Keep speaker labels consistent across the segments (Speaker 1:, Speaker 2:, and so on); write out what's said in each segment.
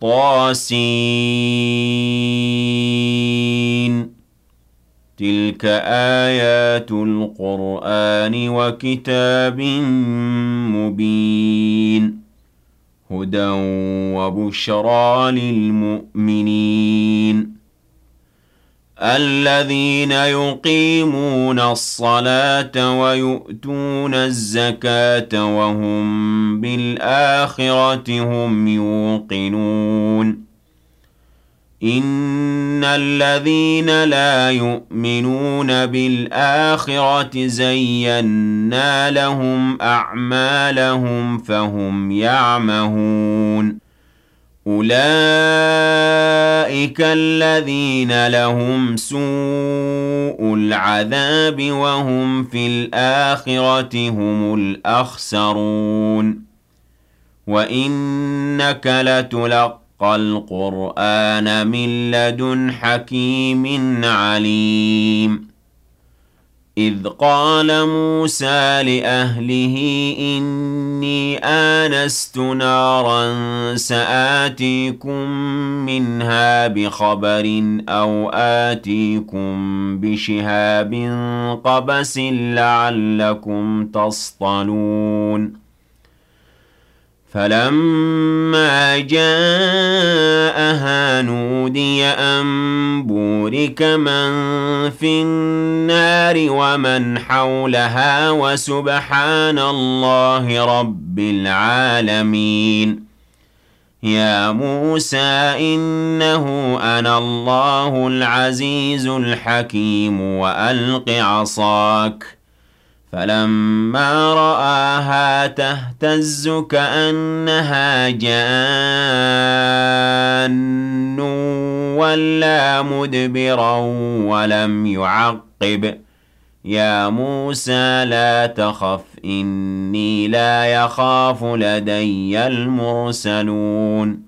Speaker 1: طاسين تلك آيات القرآن وكتاب مبين هدى وبشرى للمؤمنين الذين يقيمون الصلاة ويؤتون الزكاة وهم بالآخرة هم يوقنون إن الذين لا يؤمنون بالآخرة زينا لهم أعمالهم فهم يعمهون أولئك الذين لهم سوء العذاب وهم في الآخرة هم الأخسرون وإنك لتلقى القرآن من لدن حكيم عليم إذ قال موسى لأهله إني آنست نارا سآتيكم منها بخبر أو آتيكم بشهاب قبس لعلكم تصطلون فلما جاءها نودي أن بورك من في النار ومن حولها وسبحان الله رب العالمين يا موسى إنه أنا الله العزيز الحكيم وألق عصاك فلما رآها تهتز كأنها جان ولا مدبرا ولم يعقب يا موسى لا تخف إني لا يخاف لدي المرسلون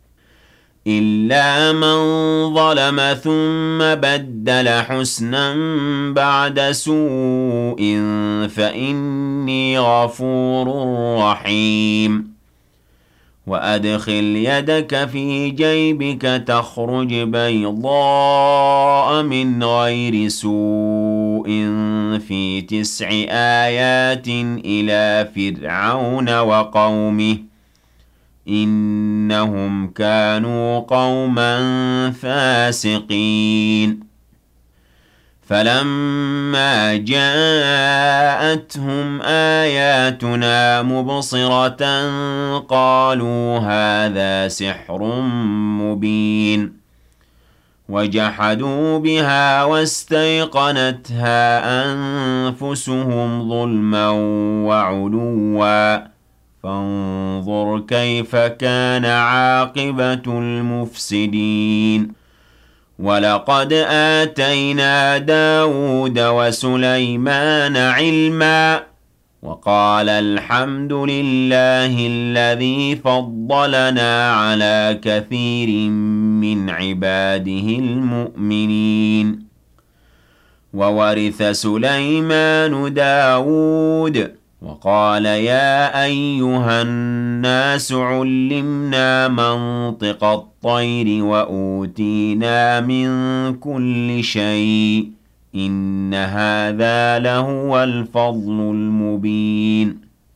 Speaker 1: إلا من ظلم ثم بدل حسنا بعد سوء فإني غفور رحيم وأدخل يدك في جيبك تخرج بيضاء من غير سوء في 9 آيات إلى فرعون وقومه إنهم كانوا قوما فاسقين فلما جاءتهم آياتنا مبصرة قالوا هذا سحر مبين وجحدوا بها واستيقنتها أنفسهم ظلما وعلوا فانظر كيف كان عاقبة المفسدين ولقد آتينا داود وسليمان علما وقال الحمد لله الذي فضلنا على كثير من عباده المؤمنين وورث سليمان داود وقال يا أيها الناس علمنا منطق الطير وأوتينا من كل شيء إن هذا لهو الفضل المبين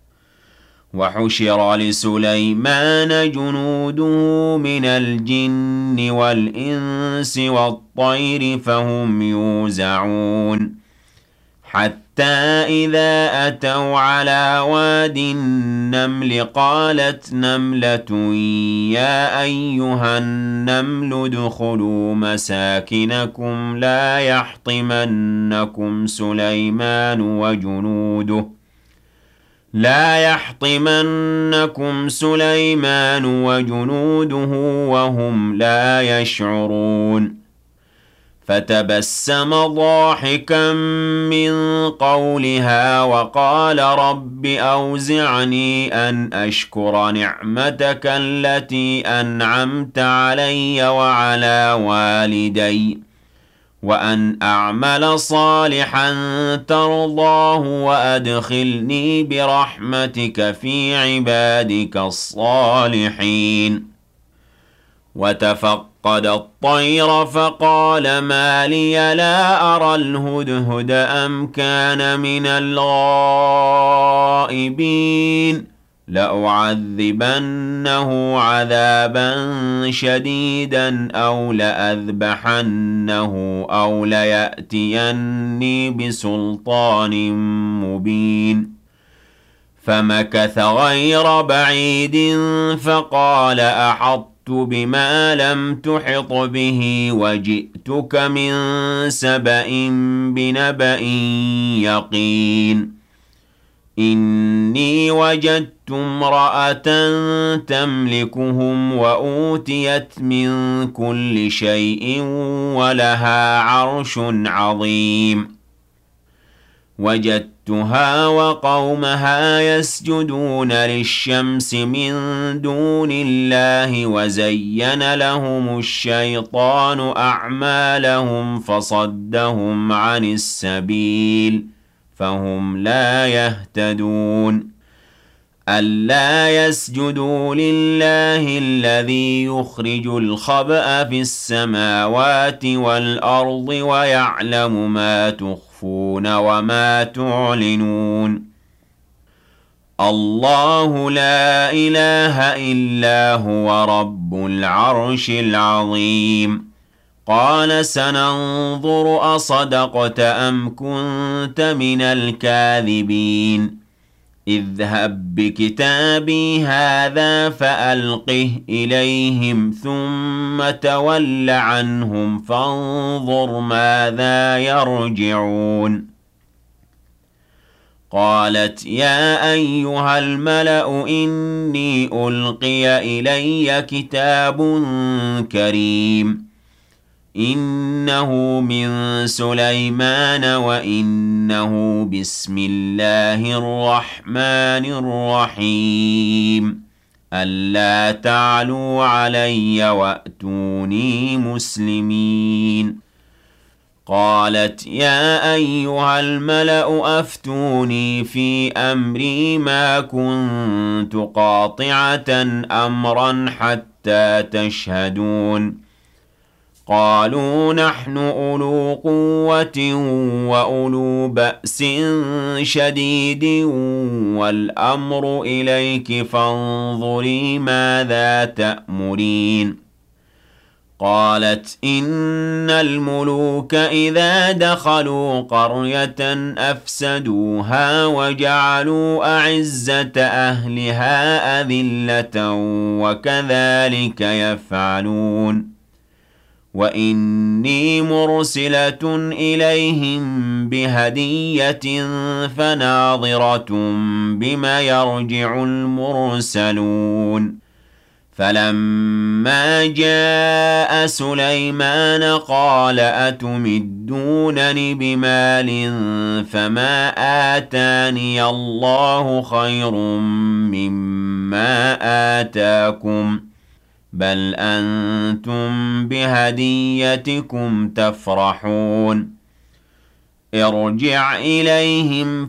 Speaker 1: وحشر لسليمان جنوده من الجن والإنس والطير فهم يوزعون حتى إذا أتوا على واد النمل قالت نملة يا أيها النمل ادخلوا مساكنكم لا يحطمنكم سليمان وجنوده وهم لا يشعرون فتبسم ضاحكا من قولها وقال رب أوزعني أن أشكر نعمتك التي أنعمت علي وعلى والدي وأن أعمل صالحا ترضاه وأدخلني برحمتك في عبادك الصالحين وتفقد الطير فقال ما لي لا أرى الهدهد أم كان من الغائبين لأعذبنه عذابا شديدا أو لأذبحنه أو ليأتيني بسلطان مبين فمكث غير بعيد فقال أحطت بما لم تحط به وجئتك من سبأ بنبأ يقين إني وجدت امرأة تملكهم وأوتيت من كل شيء ولها عرش عظيم وجدتها وقومها يسجدون للشمس من دون الله وزين لهم الشيطان أعمالهم فصدهم عن السبيل فهم لا يهتدون ألا يسجدوا لله الذي يخرج الخبأ في السماوات والأرض ويعلم ما تخفون وما تعلنون الله لا إله إلا هو رب العرش العظيم قال سننظر أصدقت أم كنت من الكاذبين اذهب بكتابي هذا فألقه إليهم ثم تول عنهم فانظر ماذا يرجعون قالت يا أيها الملأ إني ألقي إلي كتاب كريم إنه من سليمان وإنه بسم الله الرحمن الرحيم ألا تعلوا علي وأتوني مسلمين قالت يا أيها الملأ أفتوني في أمري ما كنت قاطعة أمرا حتى تشهدون قالوا نحن أولو قوة وأولو بأس شديد والأمر إليك فانظري ماذا تأمرين قالت إن الملوك إذا دخلوا قرية أفسدوها وجعلوا أعزة أهلها أذلة وكذلك يفعلون وإني مرسلة إليهم بهدية فناظرة بما يرجع المرسلون فلما جاء سليمان قال أتمدونني بمال فما آتاني الله خير مما آتاكم بل أنتم بهديتكم تفرحون ارجع إليهم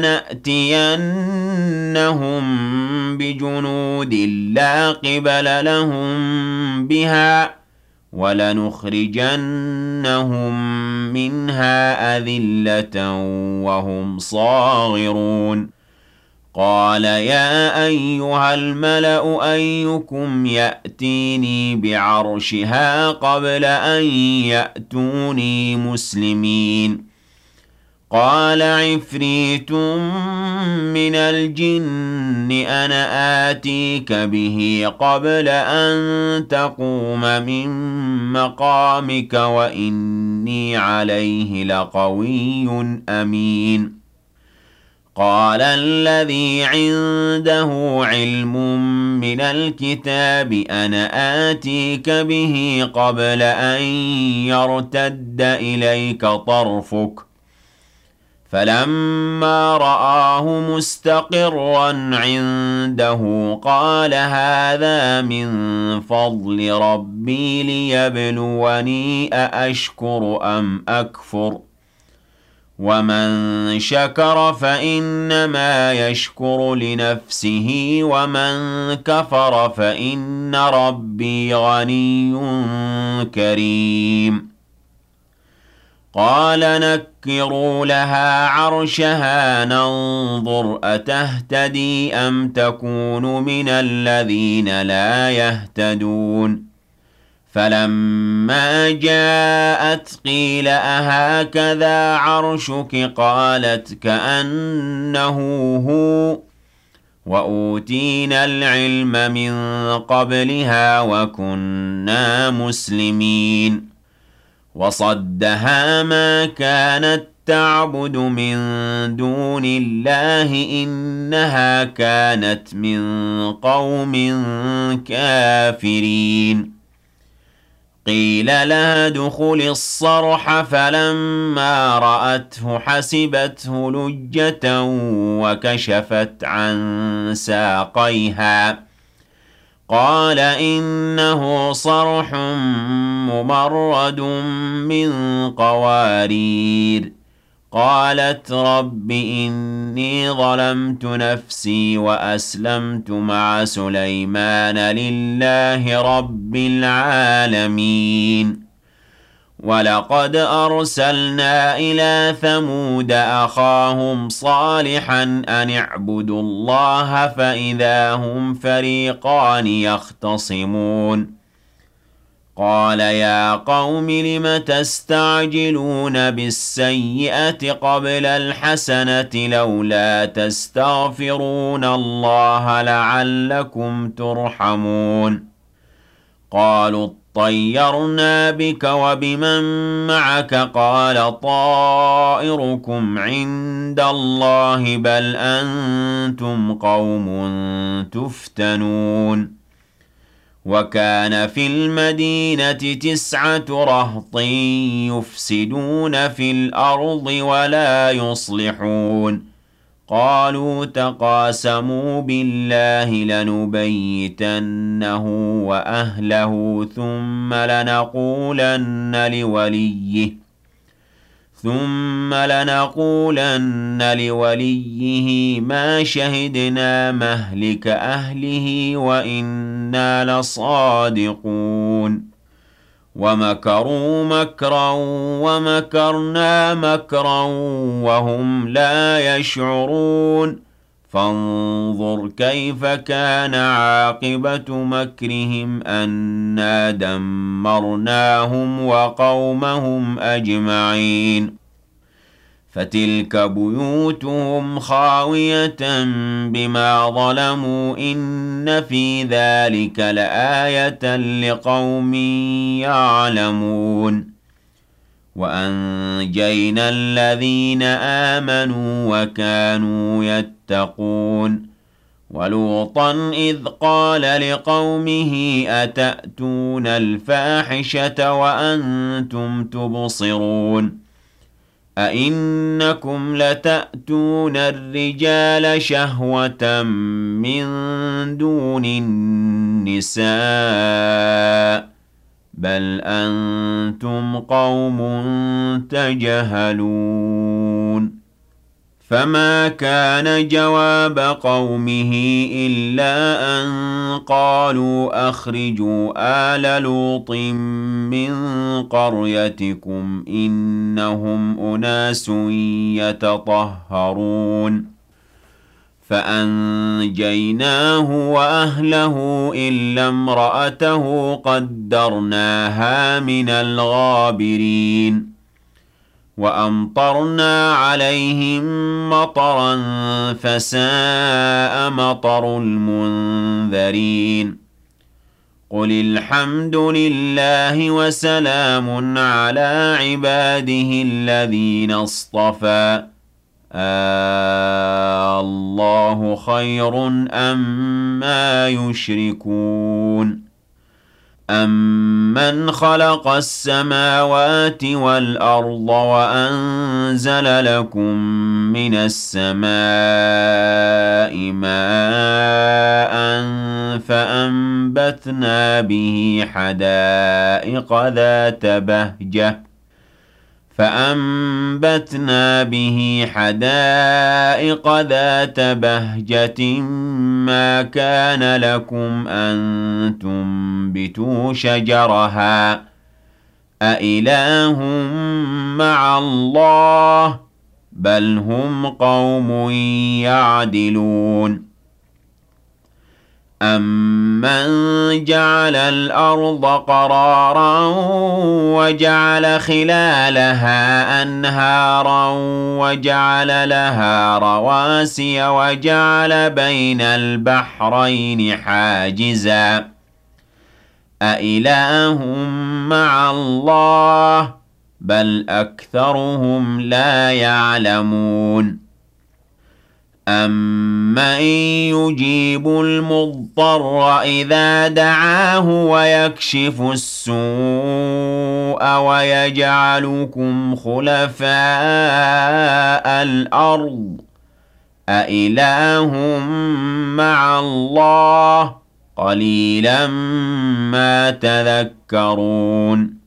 Speaker 1: فلنأتينهم بجنود لا قبل لهم بها ولنخرجنهم منها أذلة وهم صاغرون قال يا أيها الملأ أيكم يأتيني بعرشها قبل أن يأتوني مسلمين قال عفريت من الجن أنا آتيك به قبل أن تقوم من مقامك وإني عليه لقوي أمين قال الذي عنده علم من الكتاب أنا آتيك به قبل أن يرتد إليك طرفك فلما رآه مستقرا عنده قال هذا من فضل ربي ليبلوني أأشكر أم أكفر ومن شكر فإنما يشكر لنفسه ومن كفر فإن ربي غني كريم قال نكروا لها عرشها ننظر أتهتدي أم تكون من الذين لا يهتدون فلما جاءت قيل أهكذا عرشك قالت كأنه هو وأوتينا العلم من قبلها وكنا مسلمين وصدها ما كانت تعبد من دون الله إنها كانت من قوم كافرين قيل لها ادخل الصرح فلما رأته حسبته لجة وكشفت عن ساقيها قال إنه صرح ممرد من قوارير قالت رب إني ظلمت نفسي وأسلمت مع سليمان لله رب العالمين ولقد أرسلنا إلى ثمود أخاهم صالحا أن اعبدوا الله فإذا هم فريقان يختصمون قال يا قوم لم تستعجلون بالسيئة قبل الحسنة لولا تستغفرون الله لعلكم ترحمون قالوا اطيرنا بك وبمن معك قال طائركم عند الله بل أنتم قوم تفتنون وكان في المدينة 9 رهط يفسدون في الأرض ولا يصلحون قالوا تقاسموا بالله لنبيتنه وأهله ثم لنقولن لوليه ما شهدنا مهلك أهله وإنا لصادقون ومكروا مكرا ومكرنا مكرا وهم لا يشعرون فانظر كيف كان عاقبة مكرهم أنا دمرناهم وقومهم أجمعين فتلك بيوتهم خاوية بما ظلموا إن في ذلك لآية لقوم يعلمون وأنجينا الذين آمنوا وكانوا يتقون ولوطا إذ قال لقومه أتأتون الفاحشة وأنتم تبصرون أئنكم لتأتون الرجال شهوة من دون النساء بل أنتم قوم تجهلون فما كان جواب قومه إلا أن قالوا أخرجوا آل لوط من قريتكم إنهم أناس يتطهرون فأنجيناه وأهله إلا امرأته قدرناها من الغابرين وأمطرنا عليهم مطرا فساء مطر المنذرين قل الحمد لله وسلام على عباده الذين اصطفى الله خير أما يشركون أَمَّنْ خَلَقَ السَّمَاوَاتِ وَالْأَرْضَ وَأَنزَلَ لَكُم مِّنَ السَّمَاءِ مَاءً فَأَنبَتْنَا بِهِ حَدَائِقَ ذَاتَ بَهْجَةٍ فأنبتنا به حدائق ذات بهجة ما كان لكم أن تنبتوا شجرها أإله مع الله بل هم قوم يعدلون أَمَّنْ جَعَلَ الْأَرْضَ قَرَارًا وَجَعَلَ خِلَالَهَا أَنْهَارًا وَجَعَلَ لَهَا رَوَاسِيَ وَجَعَلَ بَيْنَ الْبَحْرَيْنِ حَاجِزًا أَإِلَٰهٌ مَّعَ اللَّهِ بَلْ أَكْثَرُهُمْ لَا يَعْلَمُونَ أَمَّن يُجِيبُ الْمُضْطَرَّ إِذَا دَعَاهُ وَيَكْشِفُ السُّوءَ وَيَجْعَلُكُمْ خُلَفَاءَ الْأَرْضِ أَإِلَٰهٌ مَّعَ اللَّهِ قَلِيلًا مَّا تَذَكَّرُونَ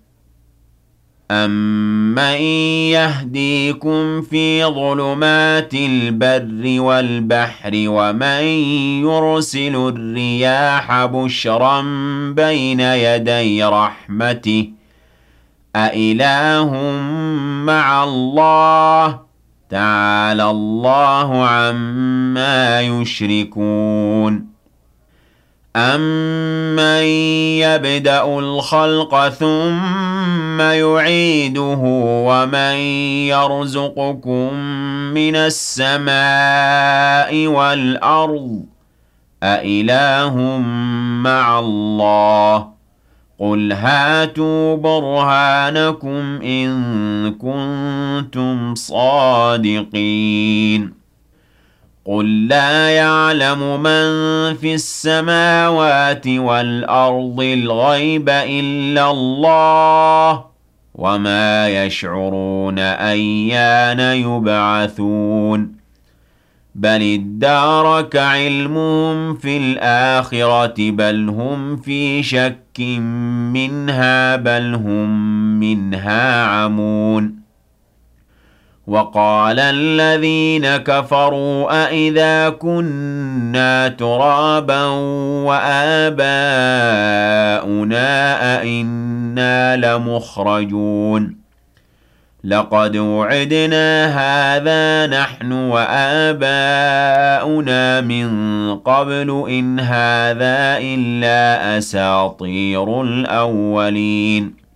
Speaker 1: أَمَّن يَهْدِيكُمْ فِي ظُلُمَاتِ الْبَرِّ وَالْبَحْرِ وَمَن يُرْسِلُ الرِّيَاحَ بُشْرًا بَيْنَ يَدَيْ رَحْمَتِهِ أَإِلَٰهٌ مَّعَ اللَّهِ تَعَالَى اللَّهُ عَمَّا يُشْرِكُونَ أَمَّن يَبْدَأُ الْخَلْقَ ثُمَّ يُعِيدُهُ وَمَن يَرْزُقُكُم مِّنَ السَّمَاءِ وَالْأَرْضِ أَإِلَٰهٌ مَّعَ اللَّهِ قُلْ هَاتُوا بُرْهَانَكُمْ إِن كُنتُمْ صَادِقِينَ قُل لَّا يَعْلَمُ مَن فِي السَّمَاوَاتِ وَالْأَرْضِ الْغَيْبَ إِلَّا اللَّهُ وَمَا يَشْعُرُونَ أَيَّانَ يُبْعَثُونَ بَلِ ادَّارَكَ عِلْمُهُمْ فِي الْآخِرَةِ بَلْ هُمْ فِي شَكٍّ مِّنْهَا بَلْ هُم مِّنْهَا عَمُونَ وَقَالَ الَّذِينَ كَفَرُوا أَإِذَا كُنَّا تُرَابًا وَآبَاؤُنَا أَإِنَّا لَمُخْرَجُونَ لَقَدْ وُعِدْنَا هَٰذَا نَحْنُ وَآبَاؤُنَا مِن قَبْلُ إِنْ هَٰذَا إِلَّا أَسَاطِيرُ الْأَوَّلِينَ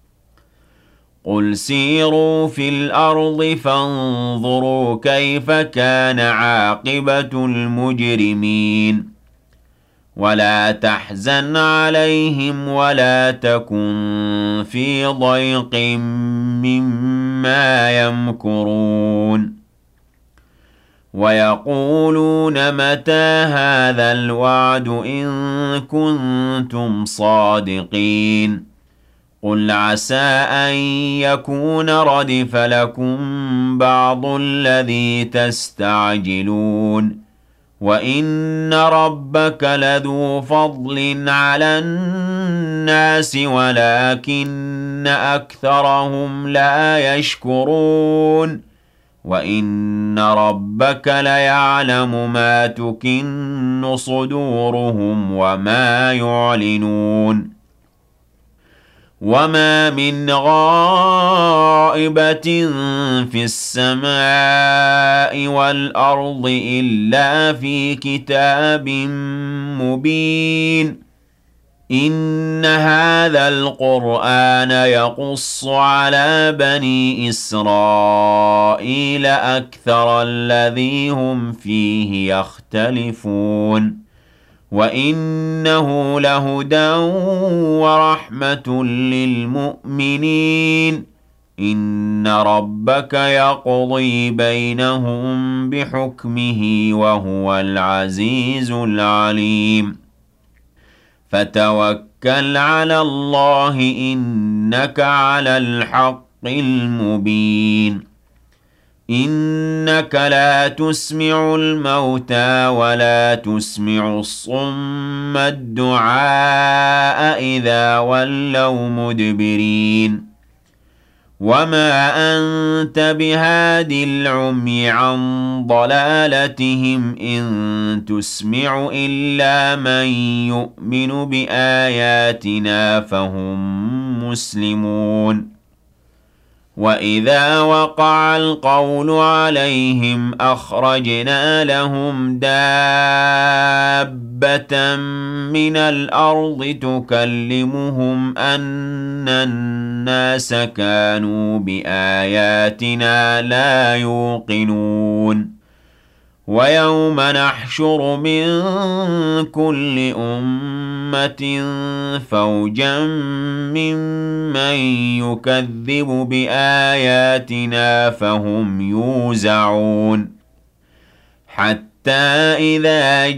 Speaker 1: قُلْ سِيرُوا فِي الْأَرْضِ فَانظُرُوا كَيْفَ كَانَ عَاقِبَةُ الْمُجْرِمِينَ وَلَا تَحْزَنْ عَلَيْهِمْ وَلَا تَكُن فِي ضَيْقٍ مِّمَّا يَمْكُرُونَ وَيَقُولُونَ مَتَىٰ هَٰذَا الْوَعْدُ إِن كُنتُمْ صَادِقِينَ قُلْ عَسَىٰ أَن يَكُونَ رَدِفَ لَكُم بَعْضُ الَّذِي تَسْتَعْجِلُونَ وَإِنَّ رَبَّكَ لَذُو فَضْلٍ عَلَى النَّاسِ وَلَٰكِنَّ أَكْثَرَهُمْ لَا يَشْكُرُونَ وَإِنَّ رَبَّكَ لَيَعْلَمُ مَا تُكِنُّ صُدُورُهُمْ وَمَا يُعْلِنُونَ وَمَا مِنْ غَائِبَةٍ فِي السَّمَاءِ وَالْأَرْضِ إِلَّا فِي كِتَابٍ مُّبِينٍ إِنَّ هَٰذَا الْقُرْآنَ يَقُصُّ عَلَىٰ بَنِي إِسْرَائِيلَ أَكْثَرَ الَّذِي هُمْ فِيهِ يَخْتَلِفُونَ وَإِنَّهُ لَهُدًى وَرَحْمَةٌ لِّلْمُؤْمِنِينَ إِنَّ رَبَّكَ يَقْضِي بَيْنَهُم بِحُكْمِهِ وَهُوَ الْعَزِيزُ الْعَلِيمُ فَتَوَكَّلْ عَلَى اللَّهِ إِنَّكَ عَلَى الْحَقِّ الْمُبِينِ إِنَّكَ لَا تُسْمِعُ الْمَوْتَىٰ وَلَا تُسْمِعُ الصُّمَّ الدُّعَاءَ إِذَا وَلَّوْا مُدْبِرِينَ وما أنت بهاد العمي عن ضلالتهم إن تسمع إلا من يؤمن بآياتنا فهم مسلمون وإذا وقع القول عليهم أخرجنا لهم دابة من الأرض تكلمهم أن الناس كانوا بآياتنا لا يوقنون ويوم نحشر من كل أمة فوجا ممن يكذب بآياتنا فهم يوزعون حتى إذا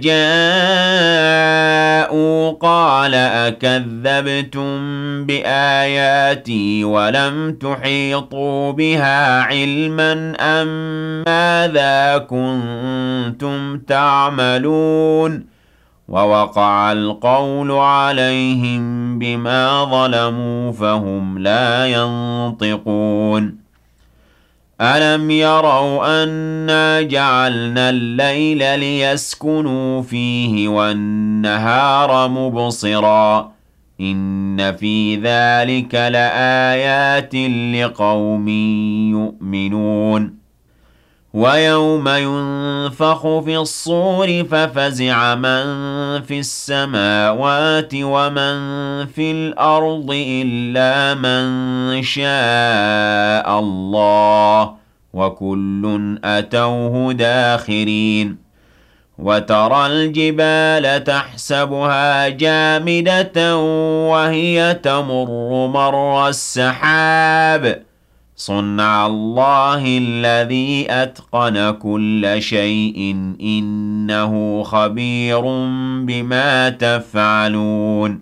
Speaker 1: جاءوا قال أكذبتم بآياتي ولم تحيطوا بها علما أم ماذا كنتم تعملون ووقع القول عليهم بما ظلموا فهم لا ينطقون ألم يروا أنا جعلنا الليل ليسكنوا فيه والنهار مبصرا إن في ذلك لآيات لقوم يؤمنون ويوم ينفخ في الصور ففزع من في السماوات ومن في الأرض إلا من شاء الله وكل أتوه داخرين وترى الجبال تحسبها جامدة وهي تمر مر السحاب صنع الله الذي أتقن كل شيء إنه خبير بما تفعلون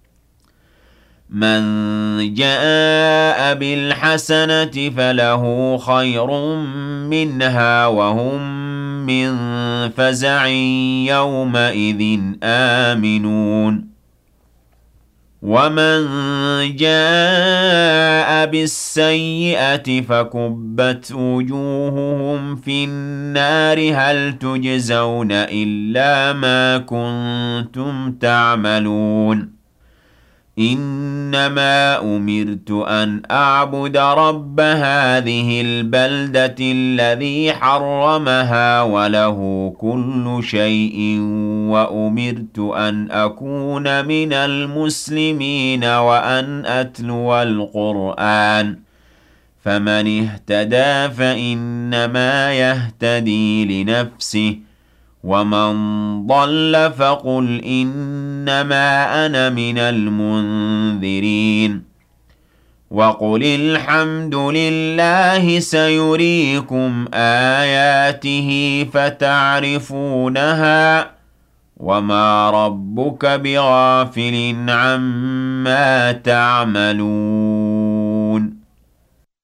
Speaker 1: من جاء بالحسنة فله خير منها وهم من فزع يومئذ آمنون ومن جاء بالسيئة فكبت وجوههم في النار هل تجزون إلا ما كنتم تعملون إنما أمرت أن أعبد رب هذه البلدة الذي حرمها وله كل شيء وأمرت أن أكون من المسلمين وأن أتلو القرآن فمن اهتدى فإنما يهتدي لنفسه ومن ضل فقل إنما أنا من المنذرين وقل الحمد لله سيريكم آياته فتعرفونها وما ربك بغافل عما تعملون